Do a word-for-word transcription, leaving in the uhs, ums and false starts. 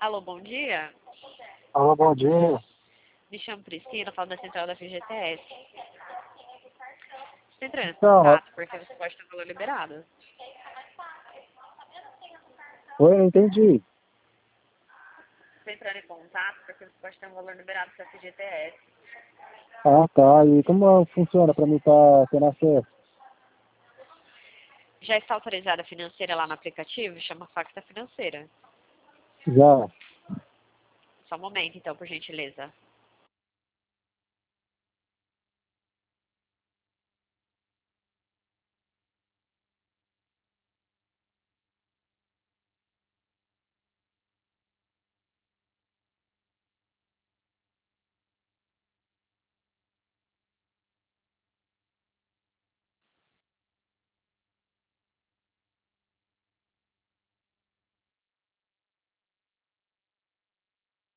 Alô, bom dia. Alô, bom dia. Me chamo Priscila, falo da central da F G T S. Você entrou em Então, contato porque você pode ter um valor liberado. oi, eu entendi. Você entrou em contato porque você pode ter um valor liberado para a F G T S. Ah, tá. E como funciona para mim estar tendo acesso? Já está autorizada a financeira lá no aplicativo? Chama Facta Financeira. Já. Só um momento, então, por gentileza.